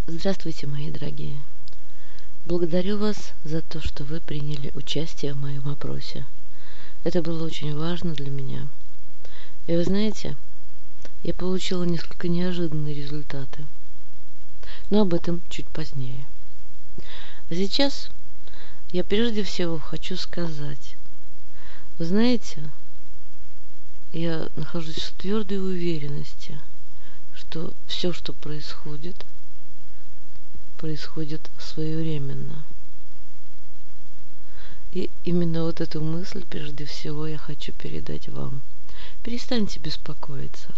Здравствуйте, мои дорогие. Благодарю вас за то, что вы приняли участие в моем опросе. Это было очень важно для меня. И вы знаете, я получила несколько неожиданные результаты. Но об этом чуть позднее. А сейчас я прежде всего хочу сказать. Вы знаете, я нахожусь в твердой уверенности, что все, что происходит своевременно. И именно вот эту мысль прежде всего я хочу передать вам. Перестаньте беспокоиться.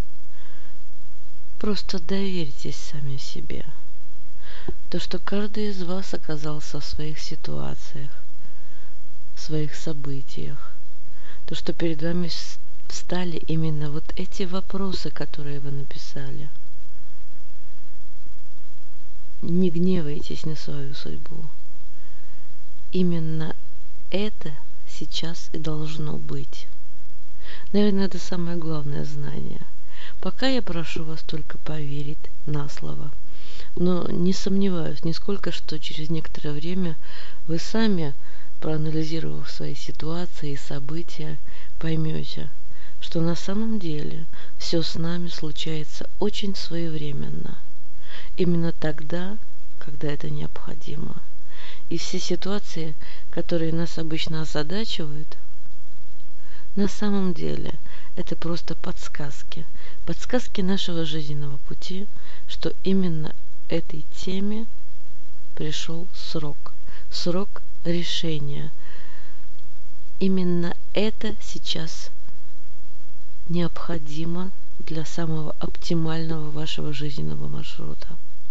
Просто доверьтесь сами себе. То, что каждый из вас оказался в своих ситуациях, в своих событиях. То, что перед вами встали именно вот эти вопросы, которые вы написали. Не гневайтесь на свою судьбу. Именно это сейчас и должно быть. Наверное, это самое главное знание. Пока я прошу вас только поверить на слово. Но не сомневаюсь нисколько, что через некоторое время вы сами, проанализировав свои ситуации и события, поймете, что на самом деле все с нами случается очень своевременно. Именно тогда, когда это необходимо. И все ситуации, которые нас обычно озадачивают, на самом деле это просто подсказки. Подсказки нашего жизненного пути, что именно этой теме пришел срок. Срок решения. Именно это сейчас необходимо для самого оптимального вашего жизненного маршрута.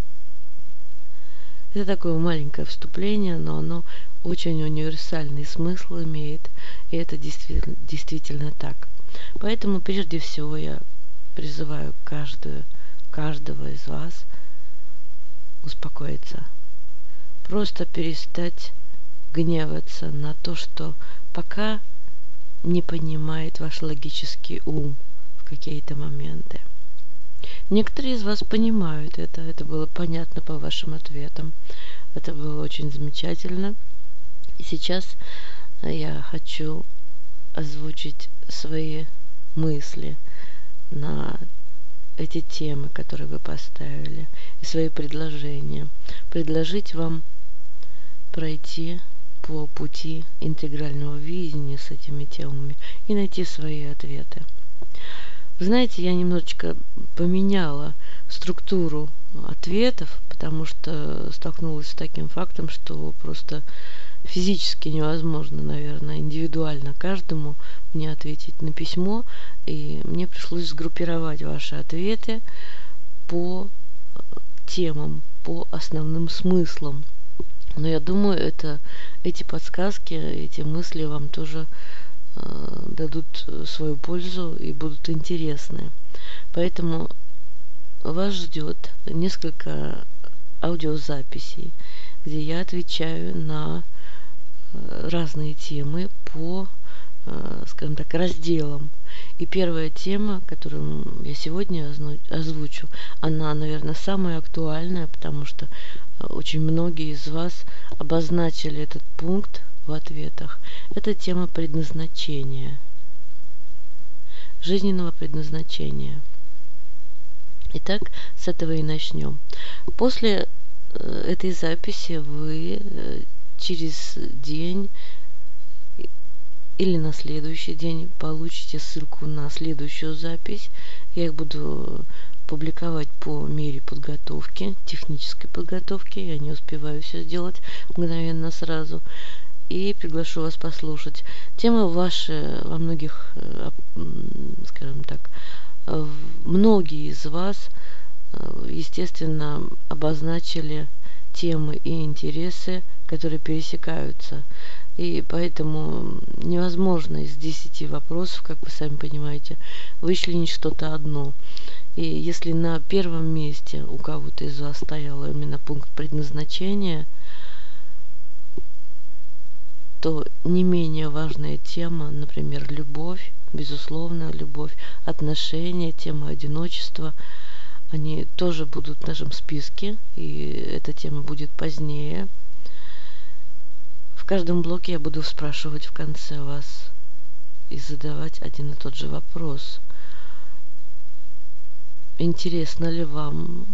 Это такое маленькое вступление, но оно очень универсальный смысл имеет, и это действительно так. Поэтому прежде всего я призываю каждого из вас успокоиться. Просто перестать гневаться на то, что пока не понимает ваш логический ум в какие-то моменты. Некоторые из вас понимают это было понятно по вашим ответам. Это было очень замечательно. И сейчас я хочу озвучить свои мысли на эти темы, которые вы поставили, и свои предложения. Предложить вам пройти по пути интегрального видения с этими темами и найти свои ответы. Вы знаете, я немножечко поменяла структуру ответов, потому что столкнулась с таким фактом, что просто физически невозможно, наверное, индивидуально каждому мне ответить на письмо, и мне пришлось сгруппировать ваши ответы по темам, по основным смыслам. Но я думаю, эти подсказки, эти мысли вам тоже дадут свою пользу и будут интересны. Поэтому вас ждет несколько аудиозаписей, где я отвечаю на разные темы по, скажем так, разделам. И первая тема, которую я сегодня озвучу, она, наверное, самая актуальная, потому что очень многие из вас обозначили этот пункт в ответах. Это тема предназначения, жизненного предназначения. Итак, с этого и начнем. После этой записи вы через день или на следующий день получите ссылку на следующую запись. Я их буду публиковать по мере подготовки, технической подготовки. Я не успеваю все сделать мгновенно сразу. И приглашу вас послушать. Темы ваши во многих, скажем так, многие из вас, естественно, обозначили темы и интересы, которые пересекаются. И поэтому невозможно из 10 вопросов, как вы сами понимаете, вычленить что-то одно. И если на первом месте у кого-то из вас стоял именно пункт предназначения, то не менее важная тема, например, любовь, безусловная любовь, отношения, тема одиночества, Они тоже будут в нашем списке, и эта тема будет позднее. В каждом блоке я буду спрашивать в конце вас и задавать один и тот же вопрос. Интересно ли вам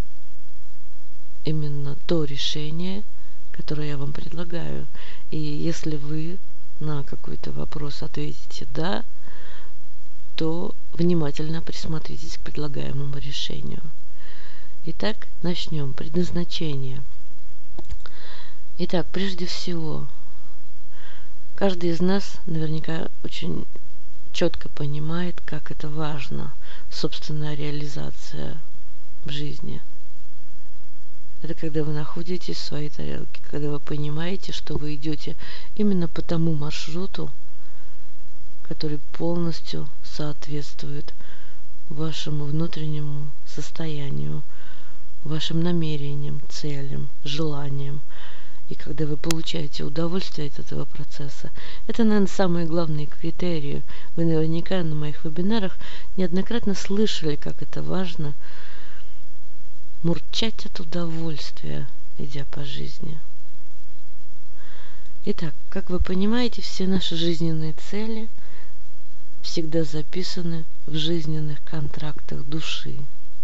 именно то решение, которое я вам предлагаю? И если вы на какой-то вопрос ответите «да», то внимательно присмотритесь к предлагаемому решению. Итак, начнем. Предназначение. Итак, прежде всего, каждый из нас наверняка очень четко понимает, как это важно, собственная реализация в жизни. Это когда вы находитесь в своей тарелке, когда вы понимаете, что вы идете именно по тому маршруту, который полностью соответствует вашему внутреннему состоянию, вашим намерениям, целям, желаниям. И когда вы получаете удовольствие от этого процесса, это, наверное, самые главные критерии. Вы наверняка на моих вебинарах неоднократно слышали, как это важно мурчать от удовольствия, идя по жизни. Итак, как вы понимаете, все наши жизненные цели всегда записаны в жизненных контрактах души.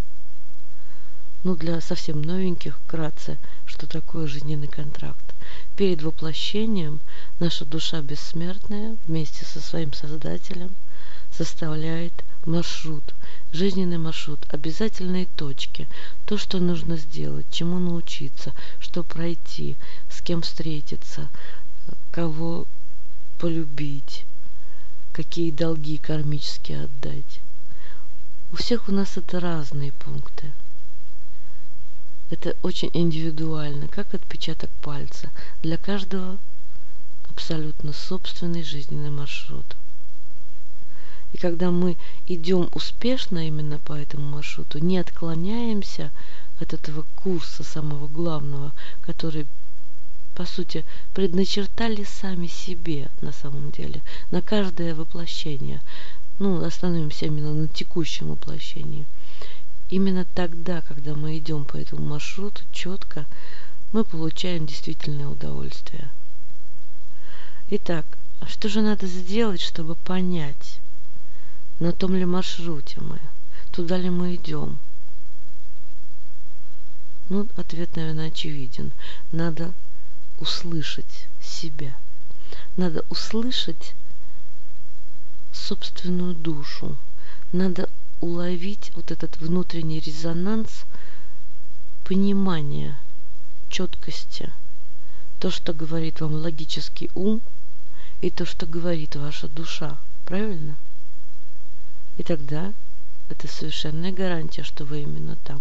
Для совсем новеньких вкратце, что такое жизненный контракт. Перед воплощением наша душа бессмертная вместе со своим Создателем составляет маршрут, жизненный маршрут, обязательные точки, то, что нужно сделать, чему научиться, что пройти, с кем встретиться, кого полюбить, какие долги кармические отдать. У всех у нас это разные пункты. Это очень индивидуально, как отпечаток пальца. Для каждого абсолютно собственный жизненный маршрут. И когда мы идем успешно именно по этому маршруту, не отклоняемся от этого курса самого главного, который, по сути, предначертали сами себе на самом деле, на каждое воплощение. Остановимся именно на текущем воплощении. Именно тогда, когда мы идем по этому маршруту четко, мы получаем действительное удовольствие. Итак, что же надо сделать, чтобы понять, на том ли маршруте мы, туда ли мы идем? Ответ, наверное, очевиден. Надо услышать себя. Надо услышать собственную душу. Надо уловить вот этот внутренний резонанс понимания, четкости. То, что говорит вам логический ум, и то, что говорит ваша душа. Правильно? И тогда это совершенная гарантия, что вы именно там.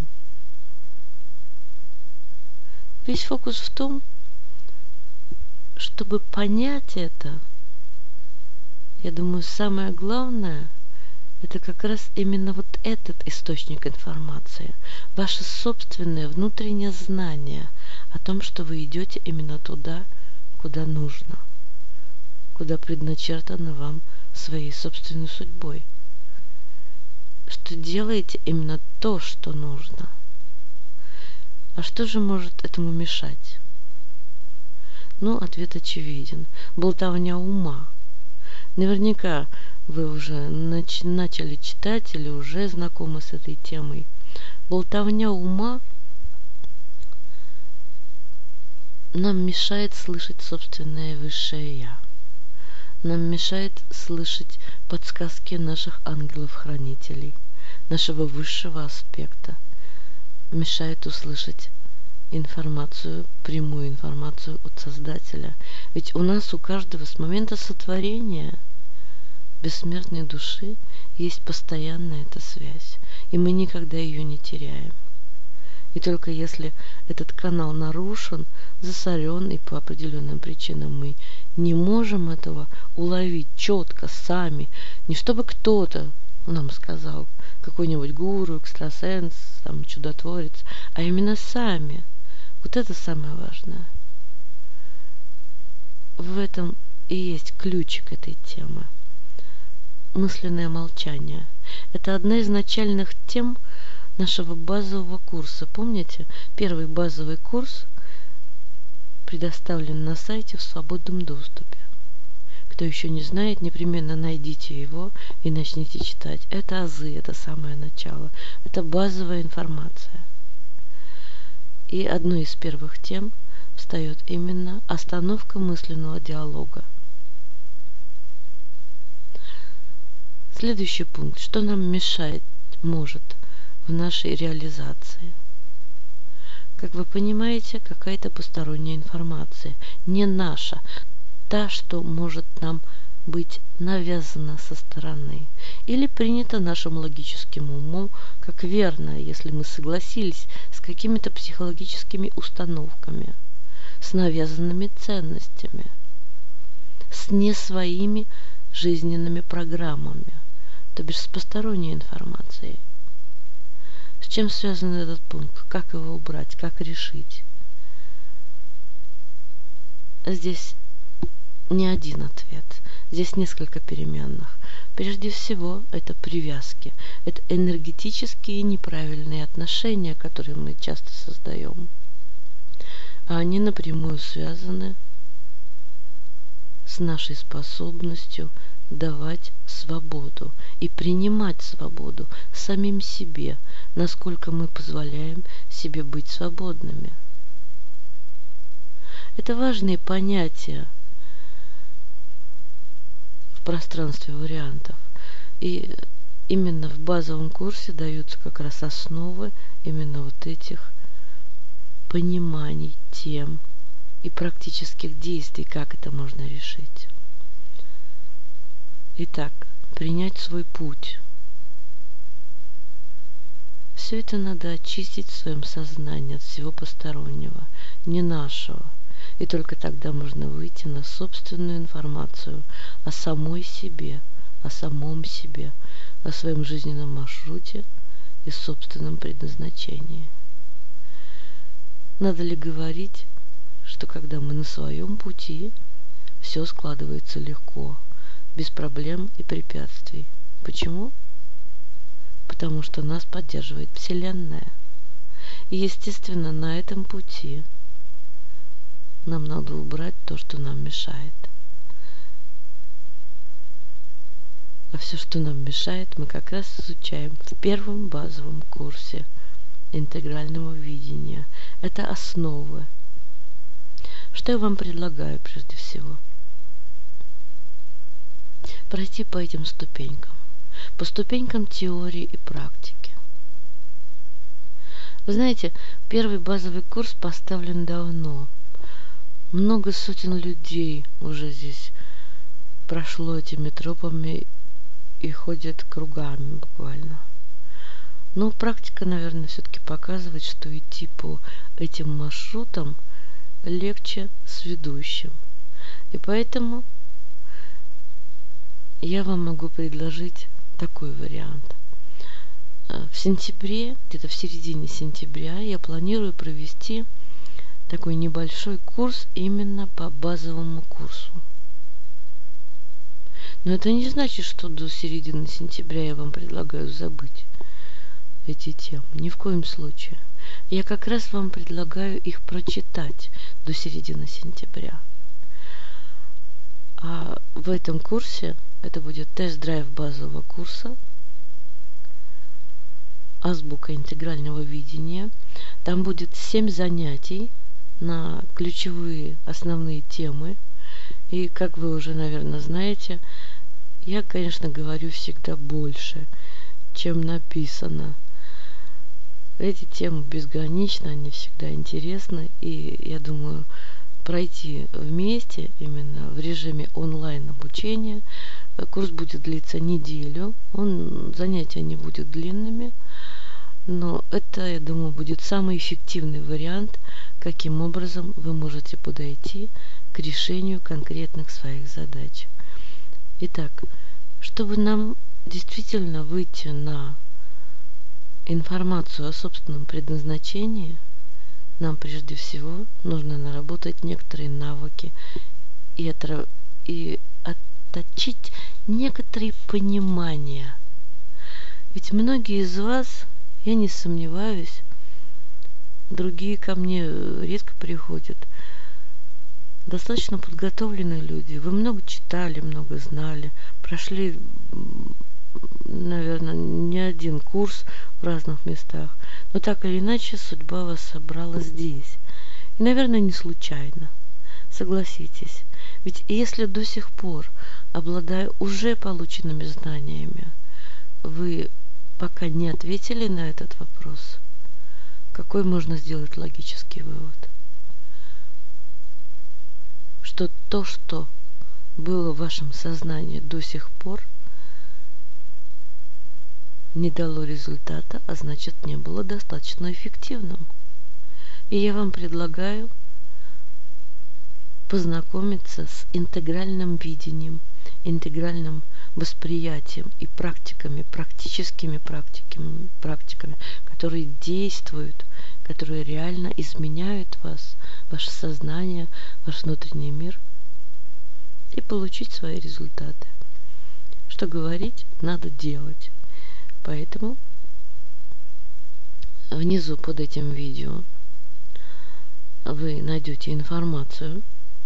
Весь фокус в том, чтобы понять это, я думаю, самое главное – это как раз именно вот этот источник информации, ваше собственное внутреннее знание о том, что вы идете именно туда, куда нужно, куда предначертано вам своей собственной судьбой, что делаете именно то, что нужно. А что же может этому мешать? Ответ очевиден. Болтовня ума. Наверняка вы уже начали читать или уже знакомы с этой темой. Болтовня ума нам мешает слышать собственное высшее Я. Нам мешает слышать подсказки наших ангелов-хранителей, нашего высшего аспекта. Мешает услышать информацию, прямую информацию от Создателя. Ведь у нас, у каждого с момента сотворения бессмертной души есть постоянная эта связь, и мы никогда ее не теряем. И только если этот канал нарушен, засорен, и по определенным причинам мы не можем этого уловить четко сами, не чтобы кто-то нам сказал, какой-нибудь гуру, экстрасенс, чудотворец, а именно сами. Вот это самое важное. В этом и есть ключик этой темы. Мысленное молчание. Это одна из начальных тем нашего базового курса. Помните, первый базовый курс предоставлен на сайте в свободном доступе. Кто еще не знает, непременно найдите его и начните читать. Это азы, это самое начало. Это базовая информация. И одной из первых тем встает именно остановка мысленного диалога. Следующий пункт. Что нам мешает, может, в нашей реализации? Как вы понимаете, какая-то посторонняя информация, не наша, та, что может нам быть навязана со стороны или принята нашим логическим умом как верно, если мы согласились с какими-то психологическими установками, с навязанными ценностями, с не своими жизненными программами, то бишь с посторонней информацией. С чем связан этот пункт? Как его убрать? Как решить? Здесь не один ответ. Здесь несколько переменных. Прежде всего, это привязки. Это энергетические неправильные отношения, которые мы часто создаем. А они напрямую связаны с нашей способностью давать свободу и принимать свободу самим себе, насколько мы позволяем себе быть свободными. Это важные понятия в пространстве вариантов. И именно в базовом курсе даются как раз основы именно вот этих пониманий, тем и практических действий, как это можно решить. Итак, принять свой путь. Все это надо очистить в своем сознании от всего постороннего, не нашего. И только тогда можно выйти на собственную информацию о самой себе, о самом себе, о своем жизненном маршруте и собственном предназначении. Надо ли говорить, что когда мы на своем пути, все складывается легко, без проблем и препятствий. Почему? Потому что нас поддерживает Вселенная. И, естественно, на этом пути нам надо убрать то, что нам мешает. А все, что нам мешает, мы как раз изучаем в первом базовом курсе интегрального видения. Это основы. Что я вам предлагаю прежде всего? Пройти по этим ступенькам. По ступенькам теории и практики. Вы знаете, первый базовый курс поставлен давно. Много сотен людей уже здесь прошло этими тропами и ходят кругами буквально. Но практика, наверное, все-таки показывает, что идти по этим маршрутам легче с ведущим. И поэтому я вам могу предложить такой вариант. В сентябре, где-то в середине сентября, я планирую провести такой небольшой курс именно по базовому курсу. Но это не значит, что до середины сентября я вам предлагаю забыть эти темы. Ни в коем случае. Я как раз вам предлагаю их прочитать до середины сентября. А в этом курсе это будет тест-драйв базового курса, азбука интегрального видения. Там будет 7 занятий на ключевые основные темы. И, как вы уже, наверное, знаете, я, конечно, говорю всегда больше, чем написано. Эти темы безграничны, они всегда интересны. И я думаю, пройти вместе, именно в режиме онлайн обучения. Курс будет длиться неделю. Занятия не будут длинными. Но это, я думаю, будет самый эффективный вариант, каким образом вы можете подойти к решению конкретных своих задач. Итак, чтобы нам действительно выйти на информацию о собственном предназначении, нам прежде всего нужно наработать некоторые навыки и отточить некоторые понимания. Ведь многие из вас, Я не сомневаюсь, другие ко мне редко приходят. Достаточно подготовленные люди. Вы много читали, много знали, прошли, наверное, не один курс в разных местах. Но так или иначе судьба вас собрала здесь. И, наверное, не случайно. Согласитесь. Ведь если до сих пор, обладая уже полученными знаниями, вы пока не ответили на этот вопрос, какой можно сделать логический вывод? Что то, что было в вашем сознании до сих пор, не дало результата, а значит, не было достаточно эффективным. И я вам предлагаю познакомиться с интегральным видением, интегральным восприятием и практиками, практическими практиками, которые действуют, которые реально изменяют вас, ваше сознание, ваш внутренний мир, и получить свои результаты. Что говорить, надо делать. Поэтому внизу под этим видео вы найдете информацию,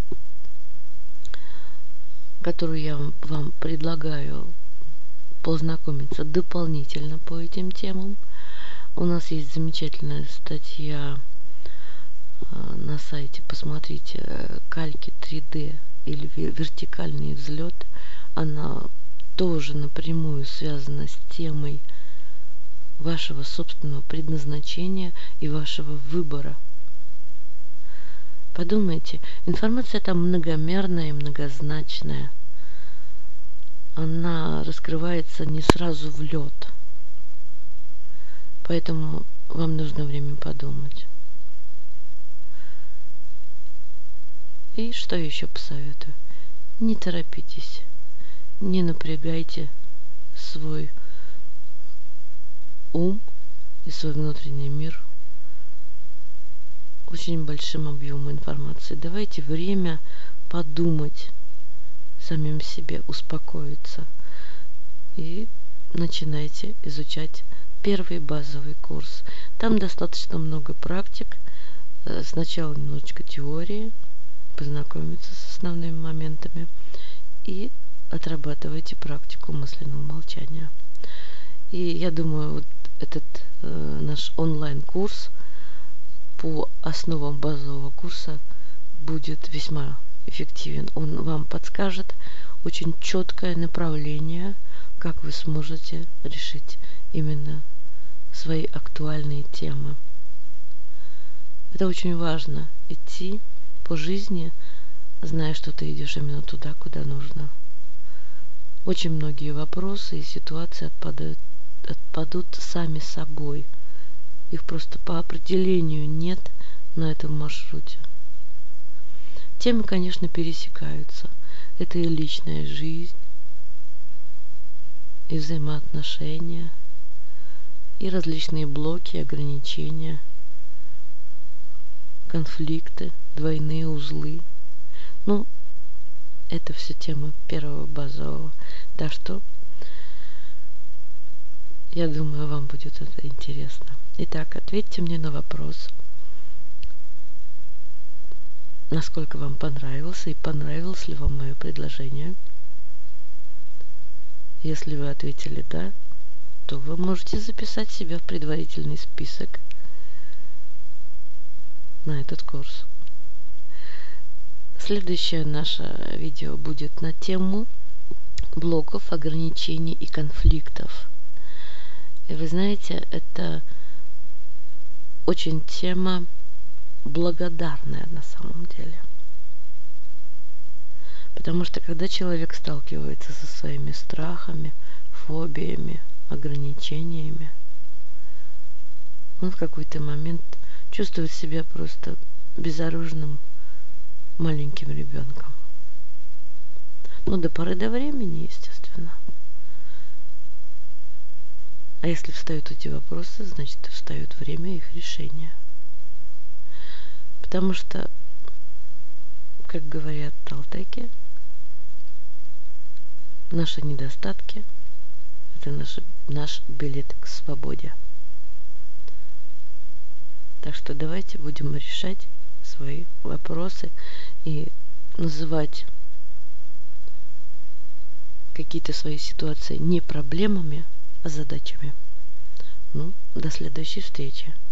которую я вам предлагаю познакомиться дополнительно по этим темам. У нас есть замечательная статья на сайте, посмотрите, кальки 3D или вертикальный взлет. Она тоже напрямую связана с темой вашего собственного предназначения и вашего выбора. Подумайте, информация там многомерная и многозначная. Она раскрывается не сразу в лед. Поэтому вам нужно время подумать. И что еще посоветую? Не торопитесь. Не напрягайте свой ум и свой внутренний мир очень большим объемом информации. Давайте время подумать самим себе, успокоиться. И начинайте изучать первый базовый курс. Там достаточно много практик. Сначала немножечко теории, познакомиться с основными моментами и отрабатывайте практику мысленного молчания. И я думаю, вот этот наш онлайн-курс по основам базового курса будет весьма эффективен. Он вам подскажет очень четкое направление, как вы сможете решить именно свои актуальные темы. Это очень важно, идти по жизни, зная, что ты идешь именно туда, куда нужно. Очень многие вопросы и ситуации отпадут сами собой. Их просто по определению нет на этом маршруте. Темы, конечно, пересекаются. Это и личная жизнь, и взаимоотношения, и различные блоки, ограничения, конфликты, двойные узлы. Ну, это все темы первого базового. Так что, я думаю, вам будет это интересно. Итак, ответьте мне на вопрос, насколько вам понравился и понравилось ли вам мое предложение. Если вы ответили «да», то вы можете записать себя в предварительный список на этот курс. Следующее наше видео будет на тему блоков, ограничений и конфликтов. И вы знаете, это очень тема благодарная на самом деле. Потому что когда человек сталкивается со своими страхами, фобиями, ограничениями, он в какой-то момент чувствует себя просто безоружным маленьким ребенком. Ну, до поры до времени, естественно. А если встают эти вопросы, значит, встает время их решения. Потому что, как говорят талтеки, наши недостатки – это наш билет к свободе. Так что давайте будем решать свои вопросы и называть какие-то свои ситуации не проблемами, а задачами. Ну, до следующей встречи.